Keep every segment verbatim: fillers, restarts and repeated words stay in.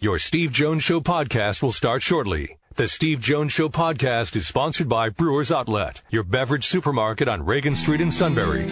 Your Steve Jones Show podcast will start shortly. The Steve Jones Show podcast is sponsored by Brewers Outlet, your beverage supermarket on Reagan Street in Sunbury.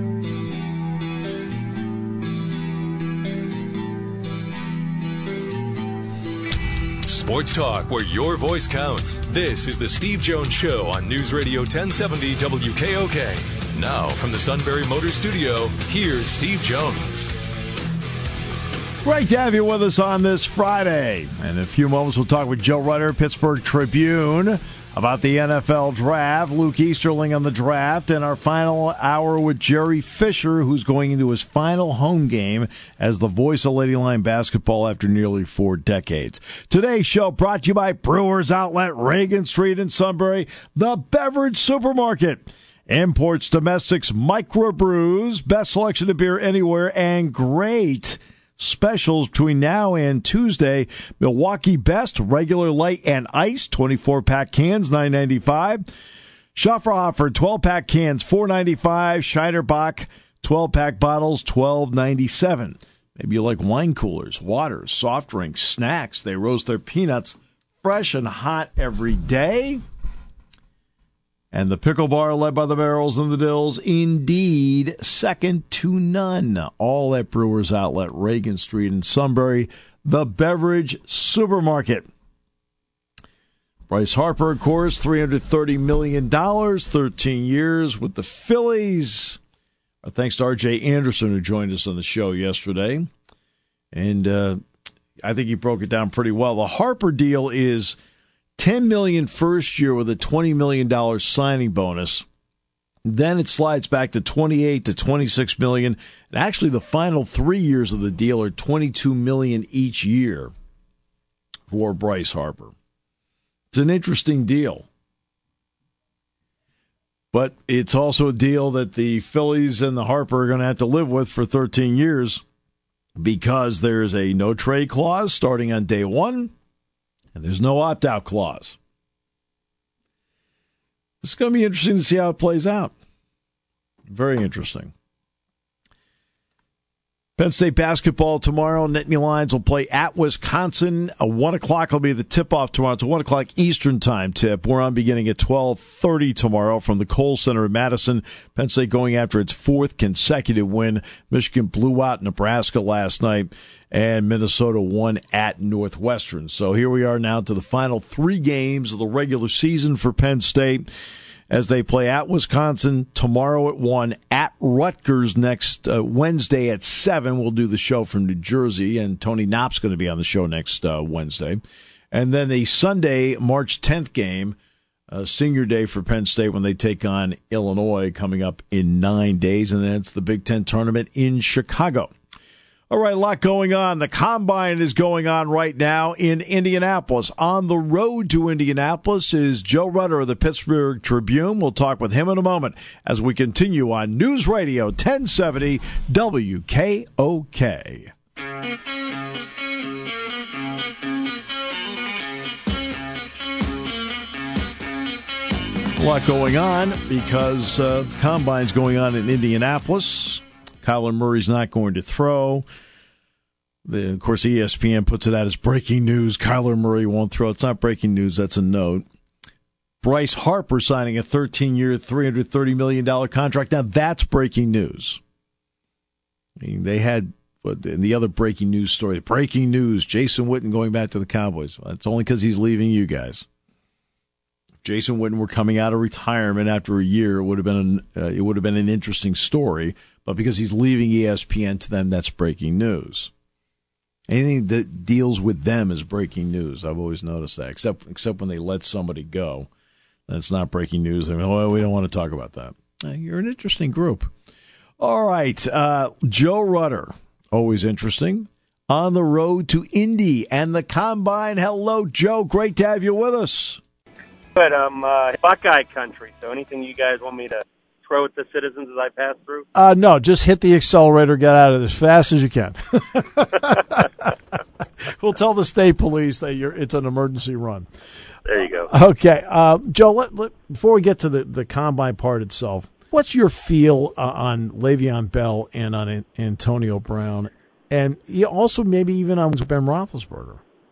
Sports talk where your voice counts. This is the Steve Jones Show on News Radio ten seventy W K O K. Now, from the Sunbury Motor Studio, here's Steve Jones. Great to have you with us on this Friday. In a few moments, we'll talk with Joe Rutter, Pittsburgh Tribune, about the N F L draft, Luke Easterling on the draft, and our final hour with Jerry Fisher, who's going into his final home game as the voice of Lady Lion basketball after nearly four decades. Today's show brought to you by Brewers Outlet, Reagan Street in Sunbury, the beverage supermarket. Imports, domestics, microbrews, best selection of beer anywhere, and great specials between now and Tuesday. Milwaukee Best, regular, light, and ice, twenty-four pack cans, nine ninety-five. Schafferhofer, twelve pack cans, four ninety-five. Scheiderbach, twelve pack bottles, twelve ninety-seven. Maybe you like wine coolers, waters, soft drinks, snacks. They roast their peanuts fresh and hot every day. And the pickle bar, led by the Barrels and the Dills, indeed second to none. All at Brewers Outlet, Reagan Street in Sunbury, the beverage supermarket. Bryce Harper, of course, three hundred thirty million dollars, thirteen years with the Phillies. Our thanks to R J Anderson, who joined us on the show yesterday. And uh, I think he broke it down pretty well. The Harper deal is ten million dollars first year with a twenty million dollars signing bonus. Then it slides back to twenty-eight to twenty-six million dollars. And actually, the final three years of the deal are twenty-two million dollars each year for Bryce Harper. It's an interesting deal. But it's also a deal that the Phillies and the Harper are going to have to live with for thirteen years because there's a no-trade clause starting on day one. And there's no opt-out clause. It's going to be interesting to see how it plays out. Very interesting. Penn State basketball tomorrow. Nittany Lions will play at Wisconsin. A one o'clock will be the tip-off tomorrow. It's a one o'clock Eastern time tip. We're on beginning at twelve thirty tomorrow from the Kohl Center in Madison. Penn State going after its fourth consecutive win. Michigan blew out Nebraska last night, and Minnesota won at Northwestern. So here we are now to the final three games of the regular season for Penn State as they play at Wisconsin tomorrow at one, at Rutgers next uh, Wednesday at seven. We'll do the show from New Jersey, and Tony Knopp's going to be on the show next uh, Wednesday. And then the Sunday, March tenth game, uh, senior day for Penn State when they take on Illinois coming up in nine days. And then it's the Big Ten tournament in Chicago. All right, a lot going on. The Combine is going on right now in Indianapolis. On the road to Indianapolis is Joe Rutter of the Pittsburgh Tribune. We'll talk with him in a moment as we continue on News Radio ten seventy W K O K. A lot going on because uh, Combine's going on in Indianapolis. Kyler Murray's not going to throw. The, of course, E S P N puts it out as breaking news. Kyler Murray won't throw. It's not breaking news. That's a note. Bryce Harper signing a thirteen-year, three hundred thirty million dollars contract. Now, that's breaking news. I mean, they had, in the other breaking news story, breaking news, Jason Witten going back to the Cowboys. Well, that's only because he's leaving you guys. Jason Witten were coming out of retirement after a year, it would have been an, uh, it would have been an interesting story. But because he's leaving E S P N, to them, that's breaking news. Anything that deals with them is breaking news. I've always noticed that, except except when they let somebody go. That's not breaking news. They're, oh, we don't want to talk about that. Uh, you're an interesting group. All right, uh, Joe Rutter, always interesting. On the road to Indy and the Combine. Hello, Joe. Great to have you with us. Good. I'm uh, Buckeye country, so anything you guys want me to throw at the citizens as I pass through? Uh, no, just hit the accelerator, get out of it as fast as you can. We'll tell the state police that you're, it's an emergency run. There you go. Okay. Uh, Joe, let, let, before we get to the, the Combine part itself, what's your feel uh, on Le'Veon Bell and on Antonio Brown, and also maybe even on Ben Roethlisberger?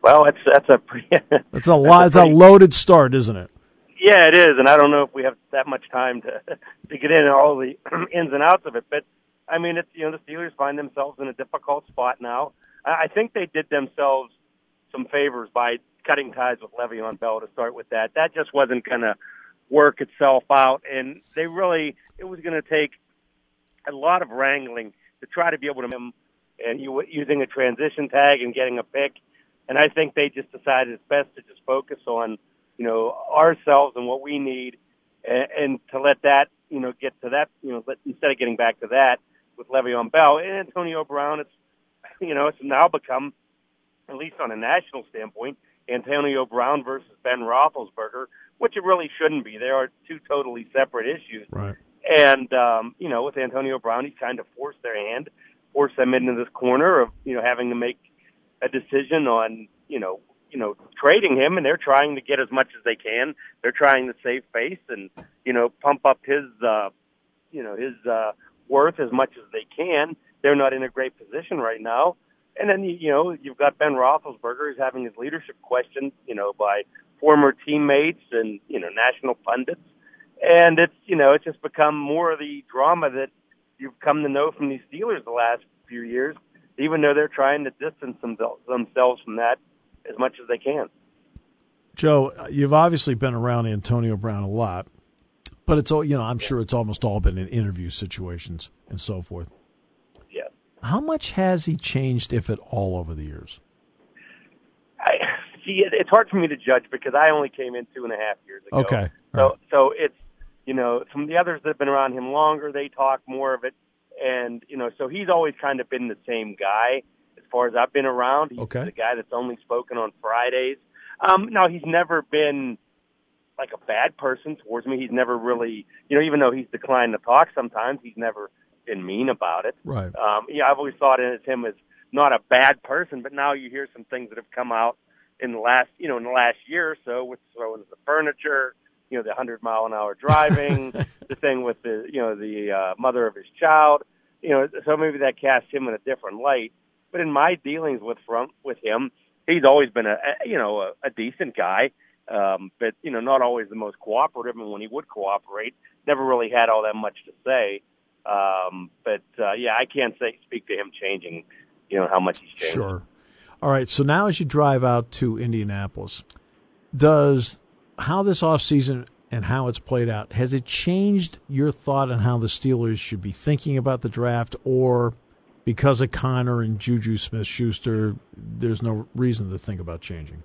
Well, it's that's a pretty, it's a lot. It's a loaded start, isn't it? Yeah, it is, and I don't know if we have that much time to to get into all the ins and outs of it. But I mean, it's you know the Steelers find themselves in a difficult spot now. I think they did themselves some favors by cutting ties with Le'Veon Bell to start with that. That just wasn't going to work itself out, and they really it was going to take a lot of wrangling to try to be able to him and you using a transition tag and getting a pick. And I think they just decided it's best to just focus on, you know, ourselves and what we need, and, and to let that, you know, get to that, you know, let, instead of getting back to that with Le'Veon Bell and Antonio Brown. It's, you know, it's now become, at least on a national standpoint, Antonio Brown versus Ben Roethlisberger, which it really shouldn't be. They are two totally separate issues. Right. And um, you know, with Antonio Brown, he's kind of forced their hand, forced them into this corner of, you know, having to make a decision on, you know, you know, trading him, and they're trying to get as much as they can. They're trying to save face and, you know, pump up his, uh, you know, his uh, worth as much as they can. They're not in a great position right now. And then, you know, you've got Ben Roethlisberger who's having his leadership questioned, you know, by former teammates and, you know, national pundits. And it's, you know, it's just become more of the drama that you've come to know from these Steelers the last few years, even though they're trying to distance themselves from that as much as they can. Joe, you've obviously been around Antonio Brown a lot, but it's all, you know, I'm sure it's almost all been in interview situations and so forth. Yeah. How much has he changed, if at all, over the years? I see. It's hard for me to judge because I only came in two and a half years ago. Okay. So, right. so it's, you know, some of the others that have been around him longer, they talk more of it. And, you know, so he's always kind of been the same guy as far as I've been around. He's okay. the guy that's only spoken on Fridays. Um, now, he's never been like a bad person towards me. He's never really, you know, even though he's declined to talk sometimes, he's never been mean about it. Right. Um, yeah, I've always thought of him as not a bad person, but now you hear some things that have come out in the last, you know, in the last year or so with throwing the furniture, you know, the hundred mile an hour driving, the thing with the, you know, the uh, mother of his child, you know, so maybe that casts him in a different light. But in my dealings with from with him, he's always been a, a you know, a, a decent guy, um, but you know, not always the most cooperative. And when he would cooperate, never really had all that much to say. Um, but uh, yeah, I can't say speak to him changing, you know, how much he's changed. Sure. All right. So now, as you drive out to Indianapolis, does how this offseason and how it's played out, has it changed your thought on how the Steelers should be thinking about the draft, or because of Connor and Juju Smith-Schuster, there's no reason to think about changing?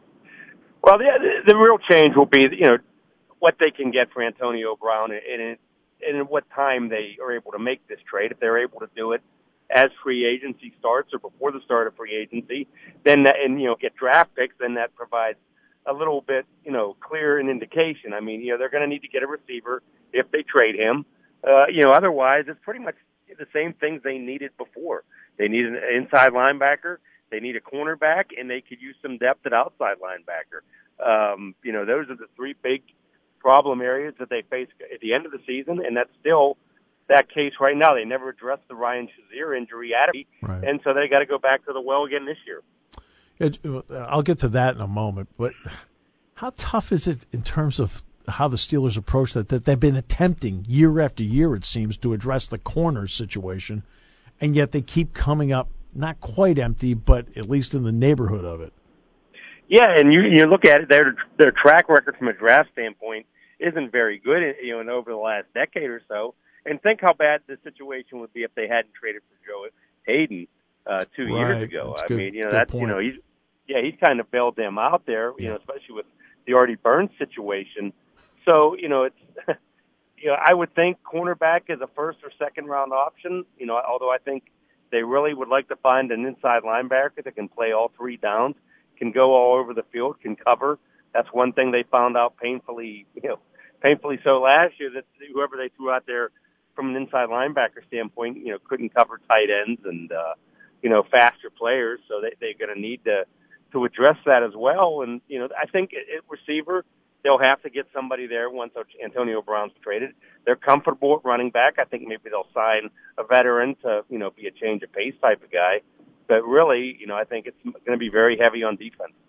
Well, the, the real change will be, you know, what they can get for Antonio Brown and, and, and what time they are able to make this trade. If they're able to do it as free agency starts or before the start of free agency, then that, and, you know, get draft picks, then that provides a little bit, you know, clear an indication. I mean, you know, they're going to need to get a receiver if they trade him. Uh, you know, otherwise it's pretty much the same things they needed before. They need an inside linebacker, they need a cornerback, and they could use some depth at outside linebacker. Um, you know, those are the three big problem areas that they face at the end of the season, and that's still that case right now. They never addressed the Ryan Shazier injury at it, right. And so they got to go back to the well again this year. It, I'll get to that in a moment, but how tough is it in terms of how the Steelers approach that, that they've been attempting year after year, it seems, to address the corner situation, and yet they keep coming up not quite empty, but at least in the neighborhood of it? Yeah, and you you look at it, their their track record from a draft standpoint isn't very good, you know, in over the last decade or so. And think how bad the situation would be if they hadn't traded for Joe Hayden uh, two right. years ago. That's I good, mean, you know, that's you know, he's yeah, he's kind of bailed them out there, you yeah. know, especially with the Artie Burns situation. So, you know, it's you know, I would think cornerback is a first or second round option. You know, although I think they really would like to find an inside linebacker that can play all three downs, can go all over the field, can cover. That's one thing they found out painfully, you know, painfully so last year, that whoever they threw out there from an inside linebacker standpoint, you know, couldn't cover tight ends and, uh, you know, faster players. So they, they're going to need to, to address that as well. And, you know, I think at receiver, they'll have to get somebody there once Antonio Brown's traded. They're comfortable at running back. I think maybe they'll sign a veteran to, you know, be a change of pace type of guy. But really, you know, I think it's going to be very heavy on defense.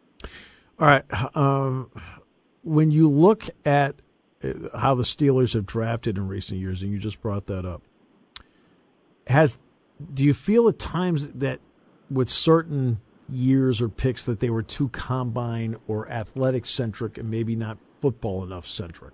All right. Um, when you look at how the Steelers have drafted in recent years, and you just brought that up, has do you feel at times that with certain years or picks that they were too combine or athletic centric and maybe not football enough centric?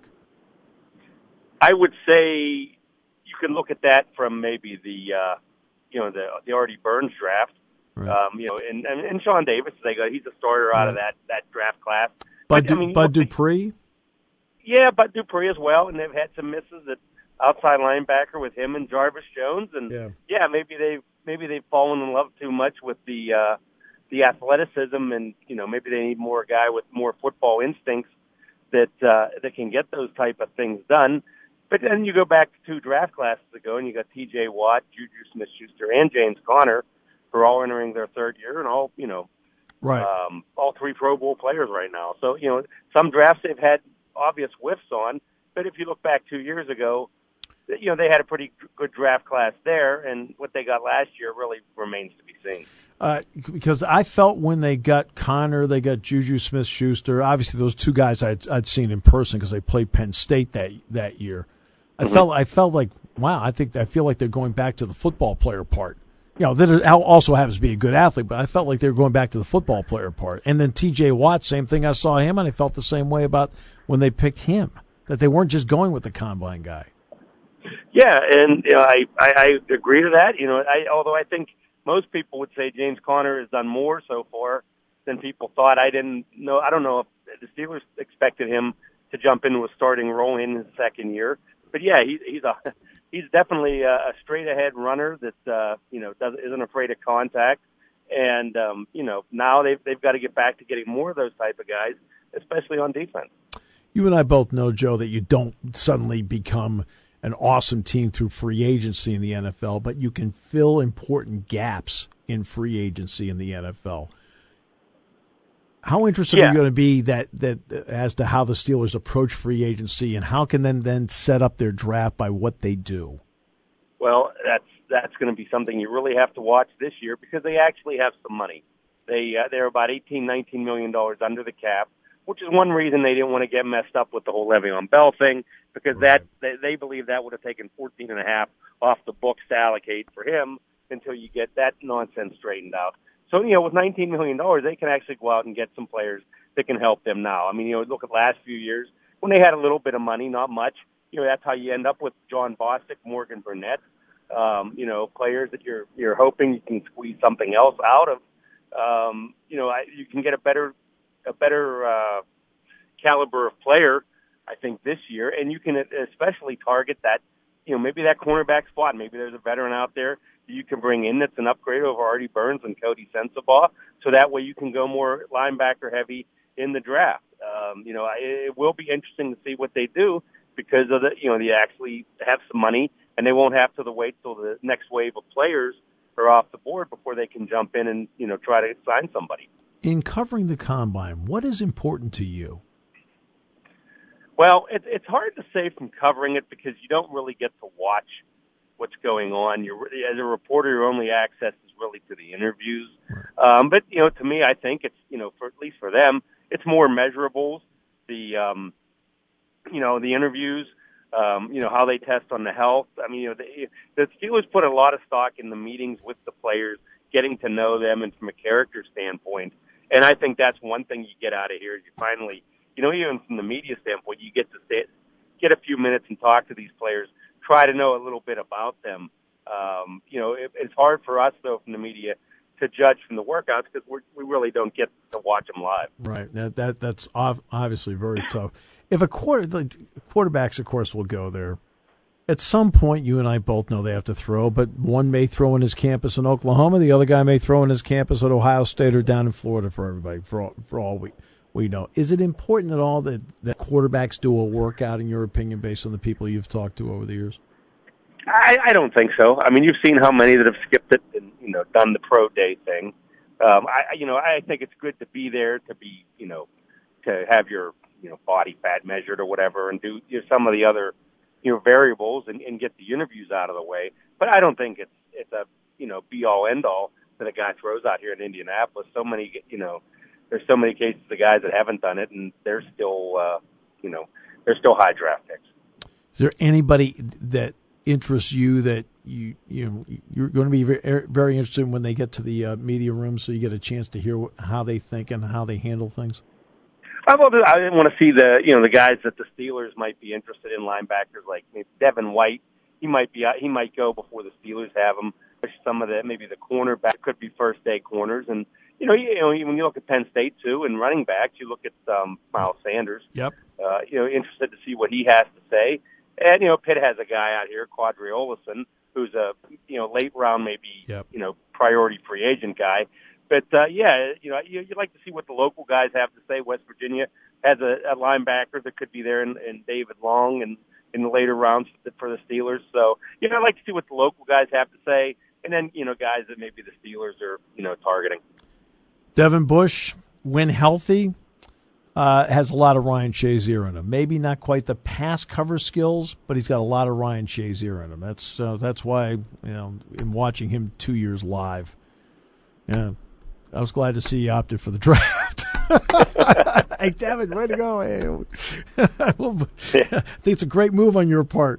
I would say you can look at that from maybe the uh, you know the the Artie Burns draft. Right. Um, you know, and, and and Sean Davis, they go, he's a starter out right. of that, that draft class. Bud, but, I mean, Bud Dupree? Yeah, Bud Dupree as well, and they've had some misses at outside linebacker with him and Jarvis Jones, and yeah, yeah maybe they maybe they've fallen in love too much with the uh, the athleticism, and you know maybe they need more a guy with more football instincts that uh, that can get those type of things done. But then you go back to two draft classes ago, and you got T J Watt, Juju Smith-Schuster, and James Conner, who are all entering their third year, and all you know, right, um, all three Pro Bowl players right now. So you know, some drafts they've had obvious whiffs on, but if you look back two years ago, you know they had a pretty good draft class there, and what they got last year really remains to be seen. Uh, because I felt when they got Connor, they got Juju Smith-Schuster. Obviously, those two guys I'd, I'd seen in person because they played Penn State that that year. I mm-hmm. felt I felt like wow. I think I feel like they're going back to the football player part. You know, that also happens to be a good athlete, but I felt like they were going back to the football player part. And then T J Watt, same thing. I saw him, and I felt the same way about when they picked him, that they weren't just going with the combine guy. Yeah, and you know, I, I, I agree to that. You know, I, although I think most people would say James Conner has done more so far than people thought. I didn't know. I don't know if the Steelers expected him to jump into a starting role in his second year. But yeah, he, he's a he's definitely a, a straight ahead runner that uh, you know doesn't isn't afraid of contact. And um, you know now they've they've got to get back to getting more of those type of guys, especially on defense. You and I both know, Joe, that you don't suddenly become an awesome team through free agency in the N F L, but you can fill important gaps in free agency in the N F L. How interested yeah. are you going to be that, that as to how the Steelers approach free agency, and how can then then set up their draft by what they do? Well, that's that's going to be something you really have to watch this year because they actually have some money. They uh, they're about eighteen, nineteen million dollars under the cap, which is one reason they didn't want to get messed up with the whole Le'Veon Bell thing, because right. that they, they believe that would have taken fourteen and a half off the books to allocate for him until you get that nonsense straightened out. So, you know, with nineteen million dollars, they can actually go out and get some players that can help them now. I mean, you know, look at the last few years when they had a little bit of money, not much. You know, that's how you end up with John Bostic, Morgan Burnett, um, you know, players that you're you're hoping you can squeeze something else out of. Um, you know, I, you can get a better a better uh, caliber of player, I think, this year, and you can especially target that, you know, maybe that cornerback spot. Maybe there's a veteran out there that you can bring in that's an upgrade over Artie Burns and Cody Sensabaugh, so that way you can go more linebacker heavy in the draft. Um, you know, it will be interesting to see what they do because of the, you know, they actually have some money and they won't have to wait till the next wave of players are off the board before they can jump in and, you know, try to sign somebody. In covering the combine, what is important to you? Well, it, it's hard to say from covering it because you don't really get to watch what's going on. You're, as a reporter, your only access is really to the interviews. Right. Um, but, you know, to me, I think it's, you know, for at least for them, it's more measurables. The, um, you know, the interviews, um, you know, how they test on the health. I mean, you know, the, the Steelers put a lot of stock in the meetings with the players, getting to know them and from a character standpoint. And I think that's one thing you get out of here is you finally, you know, even from the media standpoint, you get to stay, get a few minutes and talk to these players, try to know a little bit about them. Um, you know, it, it's hard for us, though, from the media to judge from the workouts because we really don't get to watch them live. Right. That, that That's obviously very tough. If a quarter, like, quarterbacks, of course, will go there. At some point, you and I both know they have to throw, but one may throw in his campus in Oklahoma. The other guy may throw in his campus at Ohio State or down in Florida for everybody, for all, for all we we know. Is it important at all that, that quarterbacks do a workout, in your opinion, based on the people you've talked to over the years? I, I don't think so. I mean, you've seen how many that have skipped it and, you know, done the pro day thing. Um, I, you know, I think it's good to be there, to be, you know, to have your, you know, body fat measured or whatever and do, you know, some of the other, you know, variables and, and get the interviews out of the way. But I don't think it's, it's a, you know, be all end all that a guy throws out here in Indianapolis. So many, you know, there's so many cases of guys that haven't done it, and they're still, uh, you know, they're still high draft picks. Is there anybody that interests you that you you know you're going to be very, very interested in when they get to the uh, media room, so you get a chance to hear how they think and how they handle things? I want to, I want to see the you know the guys that the Steelers might be interested in, linebackers like maybe Devin White. He might be he might go before the Steelers have him. Some of the maybe the cornerback could be first day corners, and you know you know when you look at Penn State too and running backs, you look at um, Miles Sanders. Yep. Uh, you know, interested to see what he has to say. And, you know, Pitt has a guy out here, Quadri Olison, who's a, you know, late round, maybe, yep. you know, priority free agent guy. But, uh, yeah, you know, you, you'd like to see what the local guys have to say. West Virginia has a, a linebacker that could be there in, in David Long and in the later rounds for the Steelers. So, you know, I'd like to see what the local guys have to say. And then, you know, guys that maybe the Steelers are, you know, targeting. Devin Bush, when healthy, Uh, has a lot of Ryan Shazier in him. Maybe not quite the pass cover skills, but he's got a lot of Ryan Shazier in him. That's uh, that's why, you know, in watching him two years live, yeah, I was glad to see he opted for the draft. Hey, Devin, way to go! Hey, well, I think it's a great move on your part.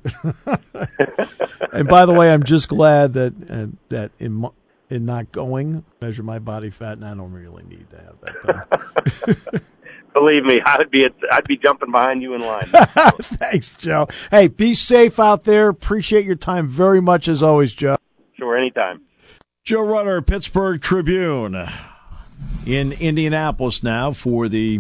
And by the way, I'm just glad that uh, that in in not going, measure my body fat, and I don't really need to have that done. Believe me, I'd be I'd be jumping behind you in line. Thanks, Joe. Hey, be safe out there. Appreciate your time very much as always, Joe. Sure, anytime. Joe Rutter, Pittsburgh Tribune, in Indianapolis now for the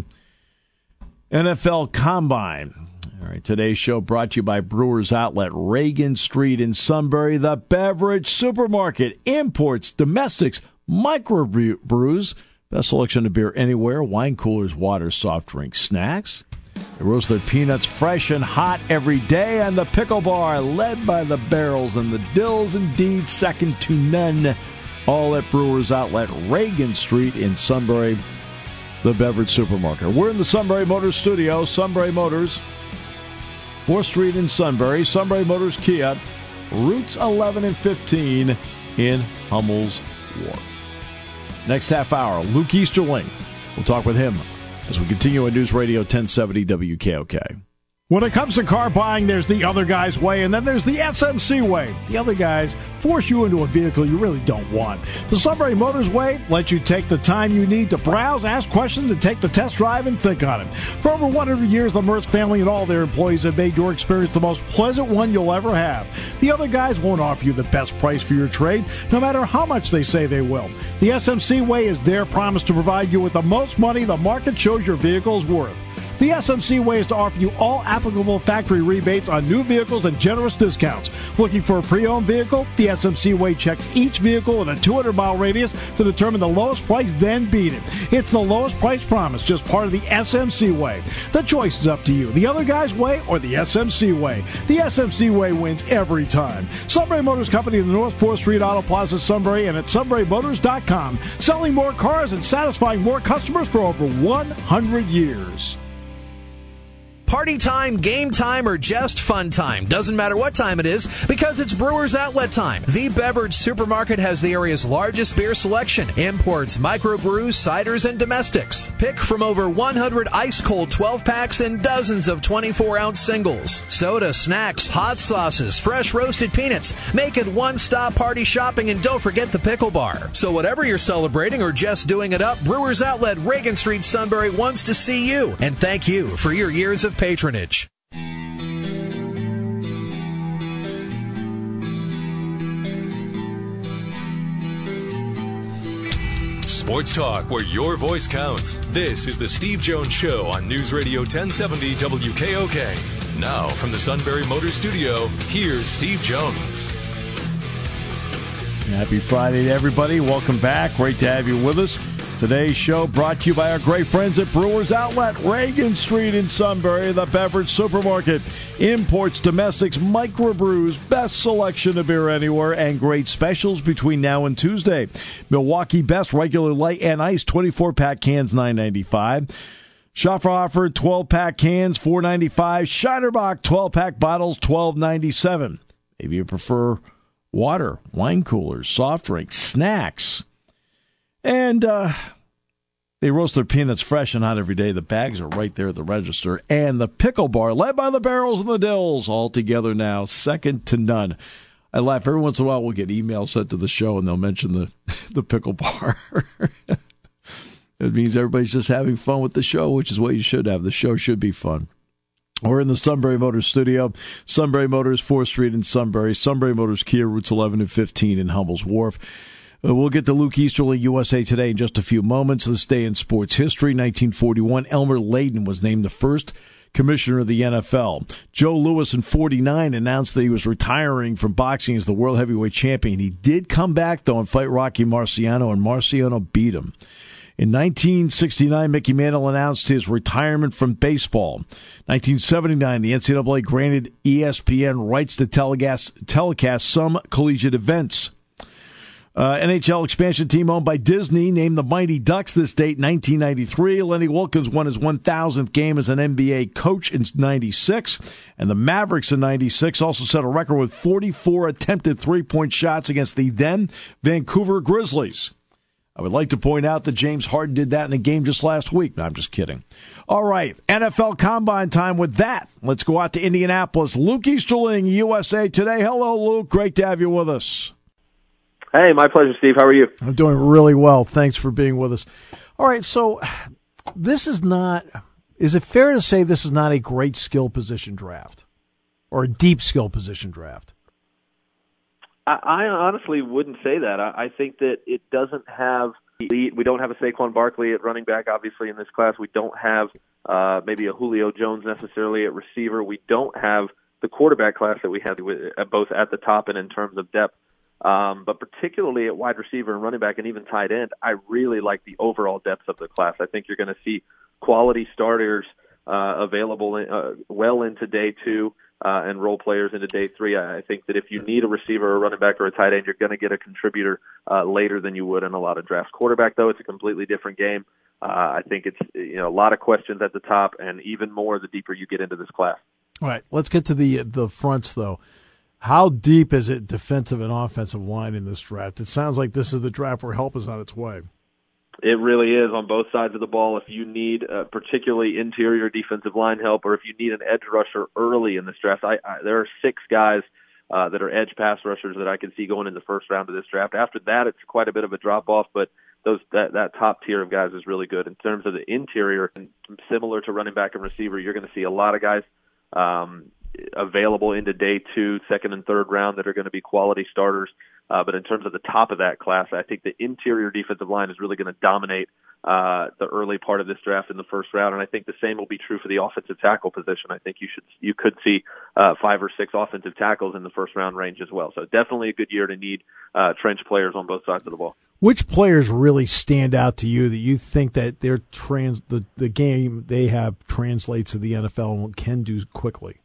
N F L Combine. All right, today's show brought to you by Brewers Outlet, Reagan Street in Sunbury, the beverage supermarket, imports, domestics, microbrews. Best selection of beer anywhere, wine coolers, water, soft drinks, snacks. They roast their peanuts fresh and hot every day. And the Pickle Bar, led by the Barrels and the Dills, indeed second to none. All at Brewers Outlet, Reagan Street in Sunbury, the beverage supermarket. We're in the Sunbury Motors studio. Sunbury Motors, fourth Street in Sunbury. Sunbury Motors Kia, routes eleven and fifteen in Hummel's Wharf. Next half hour, Luke Easterling. We'll talk with him as we continue on News Radio ten seventy W K O K. When it comes to car buying, there's the other guy's way, and then there's the S M C way. The other guys force you into a vehicle you really don't want. The Sunbury Motors way lets you take the time you need to browse, ask questions, and take the test drive and think on it. For over one hundred years, the Mertz family and all their employees have made your experience the most pleasant one you'll ever have. The other guys won't offer you the best price for your trade, no matter how much they say they will. The S M C way is their promise to provide you with the most money the market shows your vehicle is worth. The S M C way is to offer you all applicable factory rebates on new vehicles and generous discounts. Looking for a pre-owned vehicle? The S M C way checks each vehicle in a two hundred mile radius to determine the lowest price, then beat it. It's the lowest price promise, just part of the S M C way. The choice is up to you. The other guy's way or the S M C way. The S M C way wins every time. Sunbury Motors Company in the North fourth Street Auto Plaza, Sunbury, and at sunbury motors dot com. Selling more cars and satisfying more customers for over one hundred years. Party time, game time, or just fun time. Doesn't matter what time it is, because it's Brewers Outlet time. The beverage supermarket has the area's largest beer selection. Imports, microbrews, ciders, and domestics. Pick from over one hundred ice-cold twelve-packs and dozens of twenty-four ounce singles. Soda, snacks, hot sauces, fresh roasted peanuts. Make it one-stop party shopping, and don't forget the Pickle Bar. So whatever you're celebrating or just doing it up, Brewers Outlet, Reagan Street, Sunbury wants to see you. And thank you for your years of patronage. Sports talk where your voice counts. This is the Steve Jones Show on News Radio ten seventy W K O K. Now from the Sunbury Motors Studio, here's Steve Jones. Happy Friday to everybody. Welcome back. Great to have you with us. Today's show brought to you by our great friends at Brewers Outlet, Reagan Street in Sunbury, the beverage supermarket. Imports, domestics, microbrews, best selection of beer anywhere, and great specials between now and Tuesday. Milwaukee Best regular light and ice twenty-four pack cans, nine ninety-five. Shopper offer twelve pack cans, four ninety-five. Shinerbach twelve pack bottles, twelve ninety-seven. Maybe you prefer water, wine coolers, soft drinks, snacks. And uh, They roast their peanuts fresh and hot every day. The bags are right there at the register. And the pickle bar, led by the Barrels and the Dills, all together now, second to none. I laugh. Every once in a while we'll get emails sent to the show, and they'll mention the, the pickle bar. It means everybody's just having fun with the show, which is what you should have. The show should be fun. We're in the Sunbury Motors studio. Sunbury Motors, fourth Street in Sunbury. Sunbury Motors, Kia, routes eleven and fifteen in Hummel's Wharf. Uh, we'll get to Luke Easterling, U S A Today, in just a few moments. This day in sports history, nineteen forty-one, Elmer Layden was named the first commissioner of the N F L. Joe Louis, in forty-nine, announced that he was retiring from boxing as the world heavyweight champion. He did come back, though, and fight Rocky Marciano, and Marciano beat him. In nineteen sixty-nine, Mickey Mantle announced his retirement from baseball. nineteen seventy-nine, the N C double A granted E S P N rights to telecast, telecast some collegiate events. Uh, N H L expansion team owned by Disney named the Mighty Ducks this date, nineteen ninety-three. Lenny Wilkens won his one thousandth game as an N B A coach in ninety-six. And the Mavericks in ninety-six also set a record with forty-four attempted three-point shots against the then Vancouver Grizzlies. I would like to point out that James Harden did that in the game just last week. No, I'm just kidding. All right, N F L Combine time with that. Let's go out to Indianapolis. Luke Easterling, U S A Today. Hello, Luke. Great to have you with us. Hey, my pleasure, Steve. How are you? I'm doing really well. Thanks for being with us. All right, so this is not, is it fair to say this is not a great skill position draft or a deep skill position draft? I, I honestly wouldn't say that. I, I think that it doesn't have, we don't have a Saquon Barkley at running back, obviously, in this class. We don't have uh, maybe a Julio Jones necessarily at receiver. We don't have the quarterback class that we had both at the top and in terms of depth. Um, but particularly at wide receiver and running back and even tight end, I really like the overall depth of the class. I think you're going to see quality starters uh, available in, uh, well into day two uh, and role players into day three. I think that if you need a receiver or a running back or a tight end, you're going to get a contributor uh, later than you would in a lot of drafts. Quarterback, though, it's a completely different game. Uh, I think it's you know a lot of questions at the top and even more the deeper you get into this class. All right, let's get to the the fronts, though. How deep is it defensive and offensive line in this draft? It sounds like this is the draft where help is on its way. It really is on both sides of the ball. If you need uh, particularly interior defensive line help or if you need an edge rusher early in this draft, I, I, there are six guys uh, that are edge pass rushers that I can see going in the first round of this draft. After that, it's quite a bit of a drop-off, but those that, that top tier of guys is really good. In terms of the interior, similar to running back and receiver, you're going to see a lot of guys um, – available into day two, second and third round that are going to be quality starters. Uh, but in terms of the top of that class, I think the interior defensive line is really going to dominate uh, the early part of this draft in the first round. And I think the same will be true for the offensive tackle position. I think you should, you could see uh, five or six offensive tackles in the first round range as well. So definitely a good year to need uh, trench players on both sides of the ball. Which players really stand out to you that you think that their trans the, the game they have translates to the N F L and can do quickly?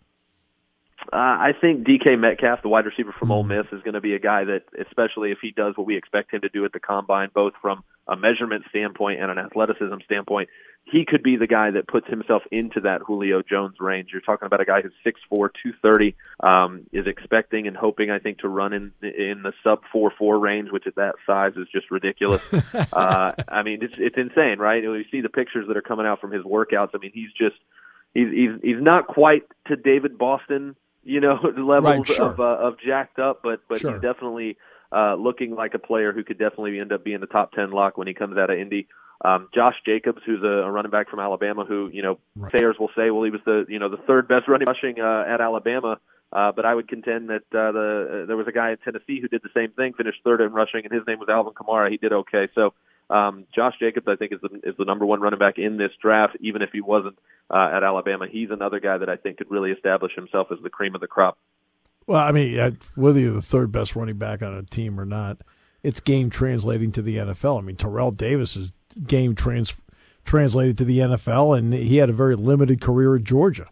Uh, I think D K Metcalf, the wide receiver from Ole Miss, is going to be a guy that, especially if he does what we expect him to do at the Combine, both from a measurement standpoint and an athleticism standpoint, he could be the guy that puts himself into that Julio Jones range. You're talking about a guy who's six four, two thirty, um, is expecting and hoping, I think, to run in in the sub four four range, which at that size is just ridiculous. uh, I mean, it's, it's insane, right? You see the pictures that are coming out from his workouts. I mean, he's just he's he's, he's not quite to David Boston, you know, levels right, sure. of uh, of jacked up, but but sure. he's definitely uh, looking like a player who could definitely end up being the top ten lock when he comes out of Indy. Um, Josh Jacobs, who's a, a running back from Alabama, who you know right. sayers will say, well, he was the you know the third best running rushing uh, at Alabama, uh, but I would contend that uh, the uh, there was a guy in Tennessee who did the same thing, finished third in rushing, and his name was Alvin Kamara. He did okay, so. Um, Josh Jacobs, I think, is the, is the number one running back in this draft, even if he wasn't uh, at Alabama. He's another guy that I think could really establish himself as the cream of the crop. Well, I mean, whether you're the third best running back on a team or not, it's game translating to the N F L. I mean, Terrell Davis is game trans translated to the N F L, and he had a very limited career at Georgia.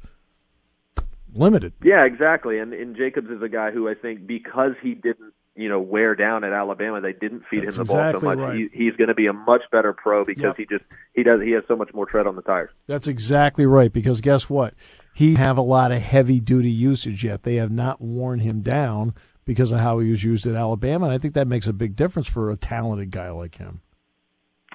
Limited. Yeah, exactly. And, and Jacobs is a guy who I think because he didn't, you know, wear down at Alabama, they didn't feed That's him the ball exactly so much. Right. He, he's going to be a much better pro because yep. he just he does he has so much more tread on the tires. That's exactly right. Because guess what? He have a lot of heavy duty usage yet. They have not worn him down because of how he was used at Alabama, and I think that makes a big difference for a talented guy like him.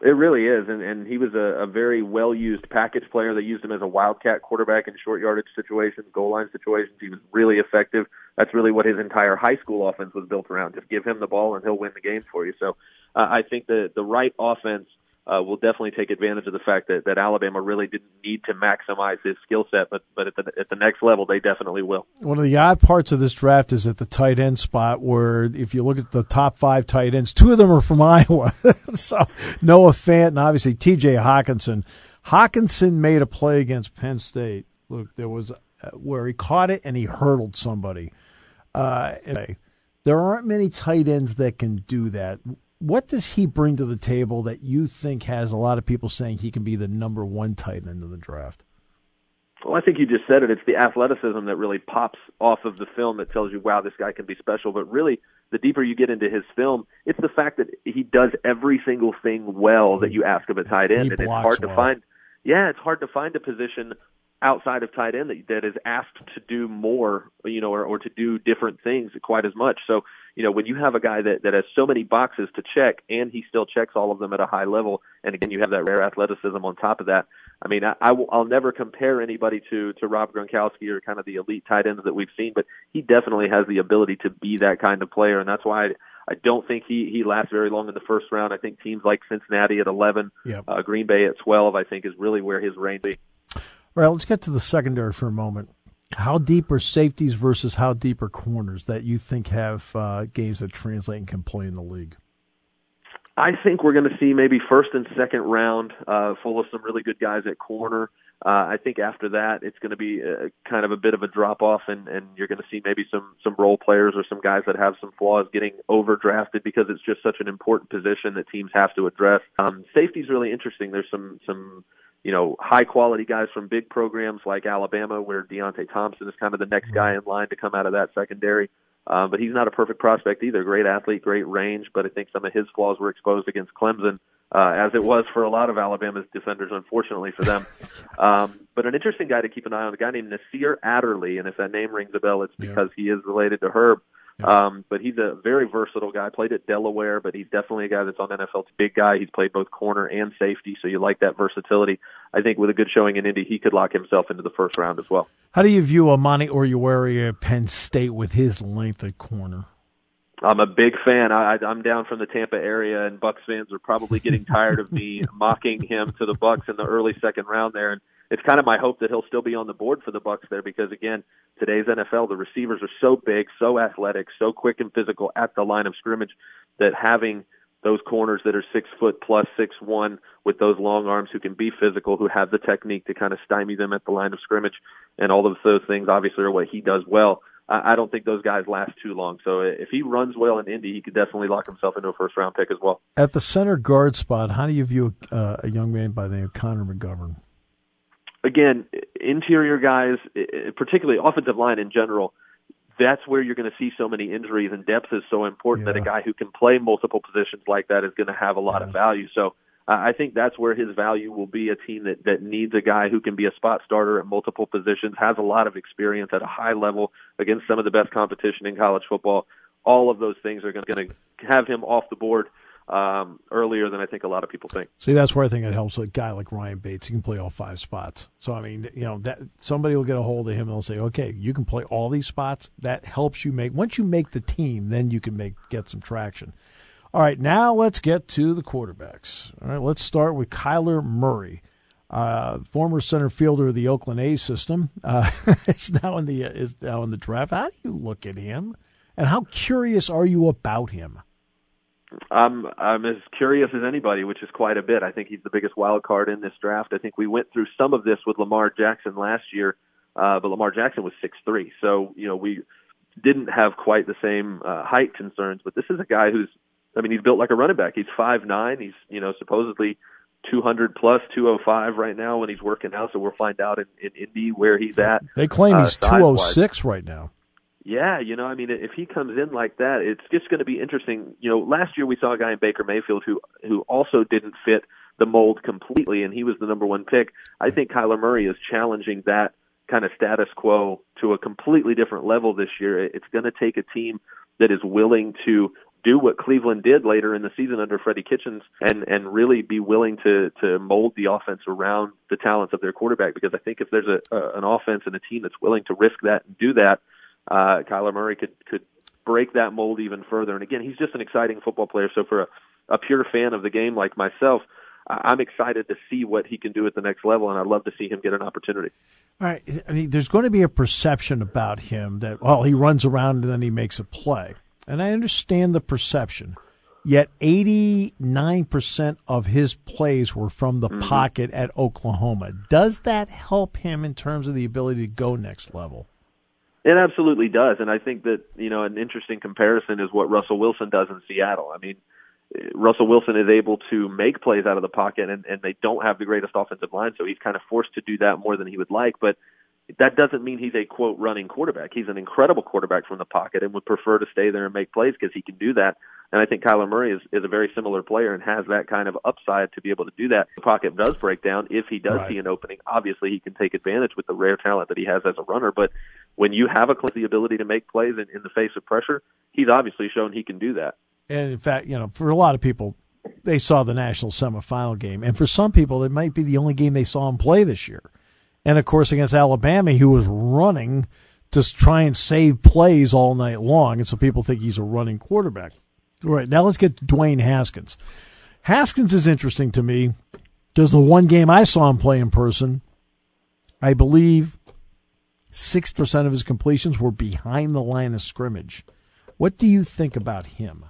It really is, and, and he was a, a very well-used package player. They used him as a wildcat quarterback in short yardage situations, goal line situations. He was really effective. That's really what his entire high school offense was built around. Just give him the ball, and he'll win the game for you. So uh, I think that the right offense uh, will definitely take advantage of the fact that, that Alabama really didn't need to maximize his skill set, but, but at, the, at the next level, they definitely will. One of the odd parts of this draft is at the tight end spot, where if you look at the top five tight ends, two of them are from Iowa. So Noah Fant and obviously T J Hawkinson. Hawkinson made a play against Penn State. Look, there was uh, where he caught it and he hurdled somebody. Uh, there aren't many tight ends that can do that. What does he bring to the table that you think has a lot of people saying he can be the number one tight end of the draft? Well, I think you just said it. It's the athleticism that really pops off of the film that tells you, wow, this guy can be special. But really, the deeper you get into his film, it's the fact that he does every single thing well that you ask of a tight end. He and it's blocks hard to well. find. Yeah, it's hard to find a position outside of tight end that, that is asked to do more, you know, or, or to do different things quite as much. So, you know, when you have a guy that, that has so many boxes to check and he still checks all of them at a high level, and again, you have that rare athleticism on top of that. I mean, I, I will, I'll never compare anybody to, to Rob Gronkowski or kind of the elite tight ends that we've seen, but he definitely has the ability to be that kind of player, and that's why I, I don't think he, he lasts very long in the first round. I think teams like Cincinnati at eleven, yep. uh, Green Bay at twelve, I think is really where his range is. All right, let's get to the secondary for a moment. How deep are safeties versus how deep are corners that you think have uh, games that translate and can play in the league? I think we're going to see maybe first and second round uh, full of some really good guys at corner. Uh, I think after that it's going to be a, kind of a bit of a drop-off, and, and you're going to see maybe some, some role players or some guys that have some flaws getting overdrafted because it's just such an important position that teams have to address. Um, safety's really interesting. There's some some – you know, high-quality guys from big programs like Alabama, where Deontay Thompson is kind of the next guy in line to come out of that secondary. Um, but he's not a perfect prospect either. Great athlete, great range, but I think some of his flaws were exposed against Clemson, uh, as it was for a lot of Alabama's defenders, unfortunately for them. um, but an interesting guy to keep an eye on, a guy named Nasir Adderley, and if that name rings a bell, it's because yeah. he is related to Herb. Um, but he's a very versatile guy. Played at Delaware, but he's definitely a guy that's on N F L. Big guy. He's played both corner and safety, so you like that versatility. I think with a good showing in Indy, he could lock himself into the first round as well. How do you view Amani Oruwariye at Penn State with his length at corner? I'm a big fan. I, I'm down from the Tampa area, and Bucs fans are probably getting tired of me mocking him to the Bucs in the early second round there. And it's kind of my hope that he'll still be on the board for the Bucs there because, again, today's N F L, the receivers are so big, so athletic, so quick and physical at the line of scrimmage that having those corners that are six foot plus six one with those long arms who can be physical, who have the technique to kind of stymie them at the line of scrimmage, and all of those things obviously are what he does well. I don't think those guys last too long. So if he runs well in Indy, he could definitely lock himself into a first-round pick as well. At the center guard spot, how do you view uh, a young man by the name of Connor McGovern? Again, interior guys, particularly offensive line in general, that's where you're going to see so many injuries, and depth is so important yeah. that a guy who can play multiple positions like that is going to have a lot yeah. of value. So uh, I think that's where his value will be, a team that, that needs a guy who can be a spot starter at multiple positions, has a lot of experience at a high level against some of the best competition in college football. All of those things are going to have him off the board um, earlier than I think a lot of people think. See, that's where I think it helps a guy like Ryan Bates. He can play all five spots. So, I mean, you know, that somebody will get a hold of him and they'll say, okay, you can play all these spots. That helps you make – once you make the team, then you can make get some traction. All right, now let's get to the quarterbacks. All right, let's start with Kyler Murray, uh, former center fielder of the Oakland A's system. Uh, is now in the is now in the draft. How do you look at him, and how curious are you about him? I'm I'm as curious as anybody, which is quite a bit. I think he's the biggest wild card in this draft. I think we went through some of this with Lamar Jackson last year, uh, but Lamar Jackson was six three, so you know we didn't have quite the same uh, height concerns. But this is a guy who's I mean, he's built like a running back. He's five nine. He's, you know, supposedly two hundred plus, two oh five right now when he's working out. So we'll find out in, in Indy where he's at. They claim he's uh, two oh six right now. Yeah, you know, I mean, if he comes in like that, it's just going to be interesting. You know, last year we saw a guy in Baker Mayfield who who also didn't fit the mold completely, and he was the number one pick. I think Kyler Murray is challenging that kind of status quo to a completely different level this year. It's going to take a team that is willing to do what Cleveland did later in the season under Freddie Kitchens and, and really be willing to, to mold the offense around the talents of their quarterback. Because I think if there's a, a an offense and a team that's willing to risk that and do that, uh, Kyler Murray could, could break that mold even further. And again, he's just an exciting football player. So for a, a pure fan of the game like myself, I'm excited to see what he can do at the next level, and I'd love to see him get an opportunity. All right. I mean, there's going to be a perception about him that, well, he runs around and then he makes a play. And I understand the perception. Yet eighty-nine percent of his plays were from the mm-hmm. pocket at Oklahoma. Does that help him in terms of the ability to go next level? It absolutely does. And I think that, you know, an interesting comparison is what Russell Wilson does in Seattle. I mean, Russell Wilson is able to make plays out of the pocket, and, and they don't have the greatest offensive line, so he's kind of forced to do that more than he would like. But that doesn't mean he's a, quote, running quarterback. He's an incredible quarterback from the pocket and would prefer to stay there and make plays because he can do that. And I think Kyler Murray is, is a very similar player and has that kind of upside to be able to do that. The pocket does break down. If he does right. see an opening, obviously he can take advantage with the rare talent that he has as a runner. But when you have a, the ability to make plays in, in the face of pressure, he's obviously shown he can do that. And, in fact, you know, for a lot of people, they saw the national semifinal game. And for some people, it might be the only game they saw him play this year. And, of course, against Alabama, he was running to try and save plays all night long. And so people think he's a running quarterback. All right, now let's get to Dwayne Haskins. Haskins is interesting to me because the one game I saw him play in person, I believe sixty percent of his completions were behind the line of scrimmage. What do you think about him?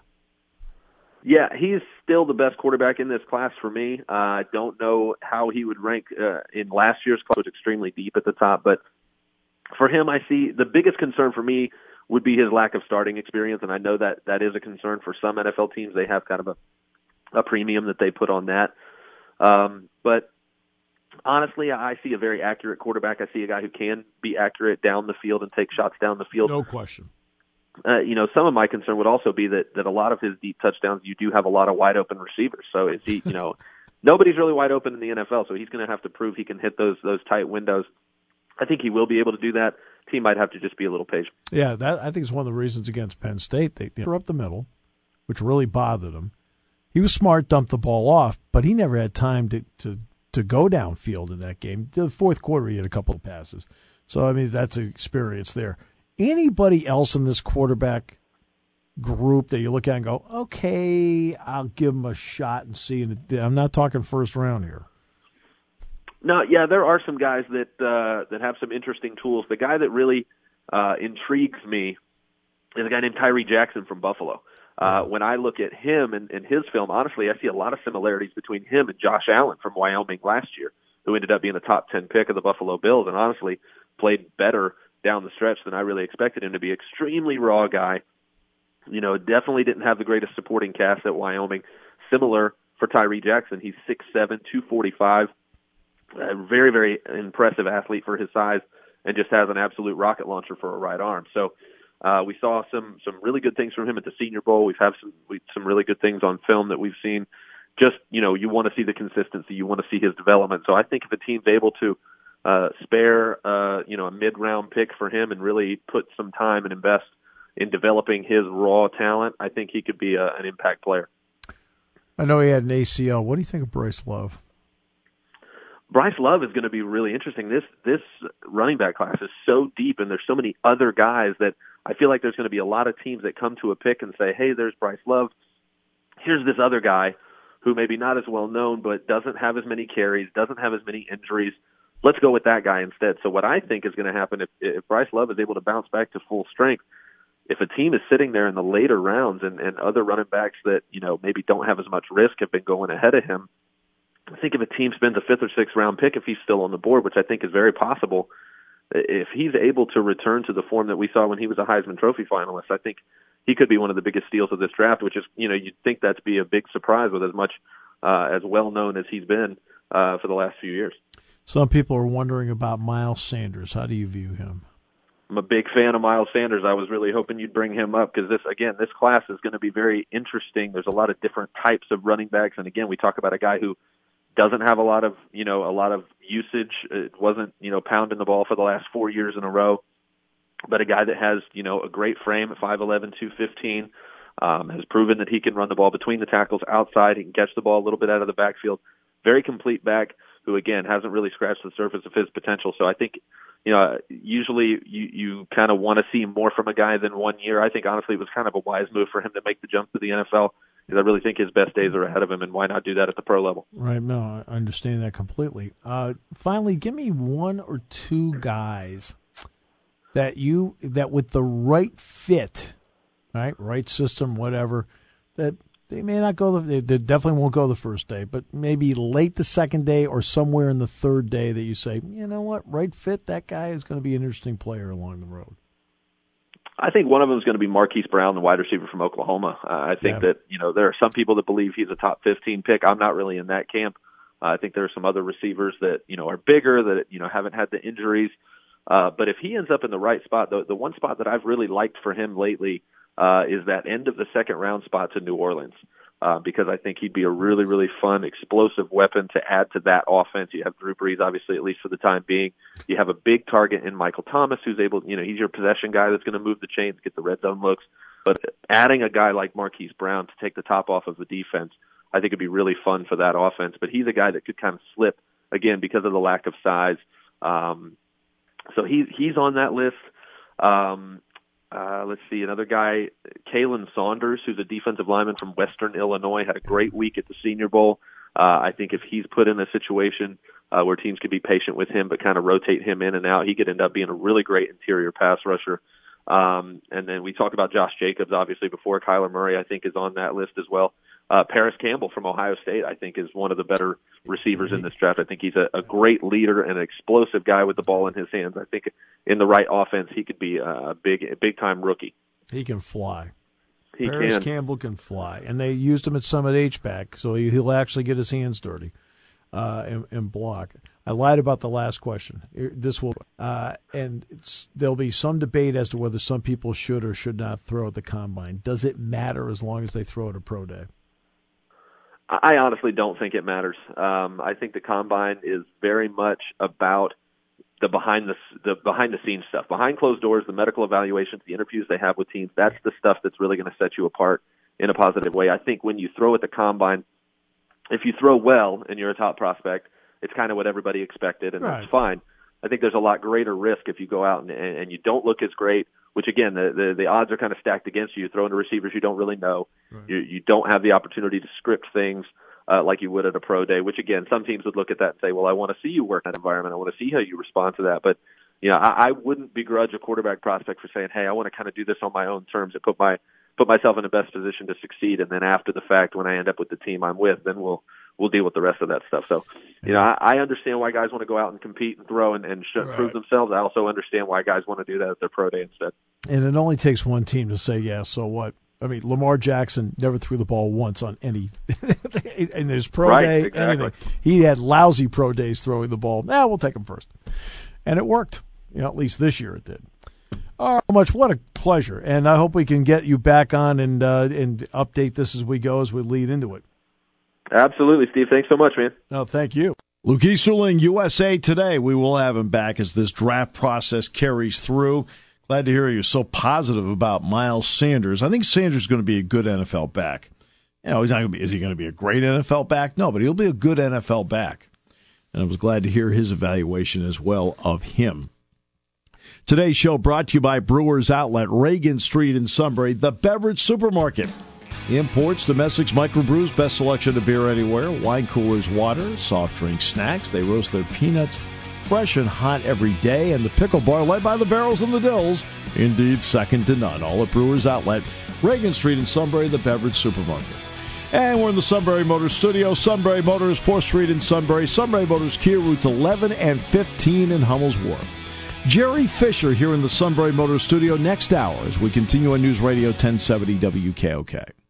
Yeah, he's still the best quarterback in this class for me. Uh, I don't know how he would rank uh, in last year's class. It was extremely deep at the top. But for him, I see the biggest concern for me would be his lack of starting experience. And I know that that is a concern for some N F L teams. They have kind of a, a premium that they put on that. Um, but honestly, I see a very accurate quarterback. I see a guy who can be accurate down the field and take shots down the field. No question. Uh, you know, some of my concern would also be that, that a lot of his deep touchdowns, you do have a lot of wide open receivers. So is he, you know, nobody's really wide open in the N F L, so he's going to have to prove he can hit those those tight windows. I think he will be able to do that. Team might have to just be a little patient. Yeah, that I think is one of the reasons against Penn State. They threw up the middle, which really bothered him. He was smart, dumped the ball off, but he never had time to, to, to go downfield in that game. The fourth quarter, he had a couple of passes. So, I mean, that's an experience there. Anybody else in this quarterback group that you look at and go, okay, I'll give him a shot and see. And I'm not talking first round here. No, yeah, there are some guys that uh, that have some interesting tools. The guy that really uh, intrigues me is a guy named Tyree Jackson from Buffalo. Uh, when I look at him and, and his film, honestly, I see a lot of similarities between him and Josh Allen from Wyoming last year, who ended up being a top ten pick of the Buffalo Bills and honestly played better down the stretch than I really expected him to be. Extremely raw guy. You know, definitely didn't have the greatest supporting cast at Wyoming. Similar for Tyree Jackson. He's six seven, two forty-five. A very, very impressive athlete for his size and just has an absolute rocket launcher for a right arm. So uh, we saw some some really good things from him at the Senior Bowl. We've had some we, some really good things on film that we've seen. Just, you know, you want to see the consistency. You want to see his development. So I think if a team's able to uh, spare, uh, you know, a mid-round pick for him and really put some time and invest in developing his raw talent, I think he could be a, an impact player. I know he had an A C L. What do you think of Bryce Love? Bryce Love is going to be really interesting. This this running back class is so deep, and there's so many other guys that I feel like there's going to be a lot of teams that come to a pick and say, hey, there's Bryce Love. Here's this other guy who maybe not as well known, but doesn't have as many carries, doesn't have as many injuries. Let's go with that guy instead. So what I think is going to happen if, if Bryce Love is able to bounce back to full strength, if a team is sitting there in the later rounds and, and other running backs that, you know, maybe don't have as much risk have been going ahead of him, I think if a team spends a fifth or sixth round pick, if he's still on the board, which I think is very possible, if he's able to return to the form that we saw when he was a Heisman Trophy finalist, I think he could be one of the biggest steals of this draft, which is, you know, you'd think that's be a big surprise with as much uh, as well known as he's been uh, for the last few years. Some people are wondering about Miles Sanders. How do you view him? I'm a big fan of Miles Sanders. I was really hoping you'd bring him up because this, again, this class is going to be very interesting. There's a lot of different types of running backs, and again, we talk about a guy who doesn't have a lot of, you know, a lot of usage. It wasn't, you know, pounding the ball for the last four years in a row, but a guy that has, you know, a great frame at five eleven, two fifteen, Um, has proven that he can run the ball between the tackles outside. He can catch the ball a little bit out of the backfield. Very complete back who, again, hasn't really scratched the surface of his potential. So I think, you know, usually you, you kind of want to see more from a guy than one year. I think, honestly, it was kind of a wise move for him to make the jump to the N F L because I really think his best days are ahead of him, and why not do that at the pro level? Right. No, I understand that completely. Uh, finally, give me one or two guys that you that with the right fit, right, right system, whatever, that they may not go. The, they definitely won't go the first day, but maybe late the second day or somewhere in the third day that you say, you know what, right fit, that guy is going to be an interesting player along the road. I think one of them is going to be Marquise Brown, the wide receiver from Oklahoma. Uh, I think yeah. that, you know, there are some people that believe he's a top fifteen pick. I'm not really in that camp. Uh, I think there are some other receivers that, you know, are bigger, that, you know, haven't had the injuries. Uh, but if he ends up in the right spot, the, the one spot that I've really liked for him lately uh, is that end of the second round spot to New Orleans. Uh, because I think he'd be a really, really fun, explosive weapon to add to that offense. You have Drew Brees, obviously, at least for the time being. You have a big target in Michael Thomas, who's able, you know, he's your possession guy that's going to move the chains, get the red zone looks. But adding a guy like Marquise Brown to take the top off of the defense, I think it'd be really fun for that offense. But he's a guy that could kind of slip, again, because of the lack of size. Um, so he, he's on that list. Um, Uh, let's see, another guy, Kalen Saunders, who's a defensive lineman from Western Illinois, had a great week at the Senior Bowl. Uh, I think if he's put in a situation uh, where teams can be patient with him but kind of rotate him in and out, he could end up being a really great interior pass rusher. Um, and then we talked about Josh Jacobs, obviously, before. Kyler Murray, I think, is on that list as well. Uh, Paris Campbell from Ohio State, I think, is one of the better receivers in this draft. I think he's a, a great leader and an explosive guy with the ball in his hands. I think in the right offense, he could be a big, big time rookie. He can fly. He Paris can. Campbell can fly, and they used him at Summit H-back, so he'll actually get his hands dirty uh, and, and block. I lied about the last question. This will, uh, and it's, there'll be some debate as to whether some people should or should not throw at the combine. Does it matter as long as they throw at a pro day? I honestly don't think it matters. Um, I think the combine is very much about the behind the the behind the scenes stuff, behind closed doors, the medical evaluations, the interviews they have with teams. That's the stuff that's really going to set you apart in a positive way. I think when you throw at the combine, if you throw well and you're a top prospect, it's kind of what everybody expected, and right. that's fine. I think there's a lot greater risk if you go out and, and you don't look as great, which, again, the, the, the odds are kind of stacked against you. You throw into receivers you don't really know. Right. You, you don't have the opportunity to script things uh, like you would at a pro day, which, again, some teams would look at that and say, well, I want to see you work in that environment. I want to see how you respond to that. But, you know, I, I wouldn't begrudge a quarterback prospect for saying, hey, I want to kind of do this on my own terms and put my put myself in the best position to succeed. And then after the fact, when I end up with the team I'm with, then we'll we'll deal with the rest of that stuff. So, you know, I, I understand why guys want to go out and compete and throw and, and right. prove themselves. I also understand why guys want to do that at their pro day instead. And it only takes one team to say, yeah, so what? I mean, Lamar Jackson never threw the ball once on any – in his pro right, day, exactly. anything. He had lousy pro days throwing the ball. Nah, we'll take him first. And it worked. You know, at least this year it did. Oh, much. What a pleasure. And I hope we can get you back on and uh, and update this as we go, as we lead into it. Absolutely, Steve. Thanks so much, man. No, thank you. Luke Easterling, U S A Today. We will have him back as this draft process carries through. Glad to hear you're so positive about Miles Sanders. I think Sanders is going to be a good N F L back. You know, he's not going to be, is he going to be a great N F L back? No, but he'll be a good N F L back. And I was glad to hear his evaluation as well of him. Today's show brought to you by Brewers Outlet, Reagan Street in Sunbury, the beverage supermarket. Imports, domestics, microbrews, best selection of beer anywhere, wine coolers, water, soft drink, snacks. They roast their peanuts fresh and hot every day, and the pickle bar led by the Barrels and the Dills, indeed second to none. All at Brewers Outlet, Reagan Street in Sunbury, the beverage supermarket. And we're in the Sunbury Motors studio. Sunbury Motors, fourth Street in Sunbury. Sunbury Motors, Kia routes eleven and fifteen in Hummel's Wharf. Jerry Fisher here in the Sunbury Motors studio next hour as we continue on News Radio ten seventy W K O K.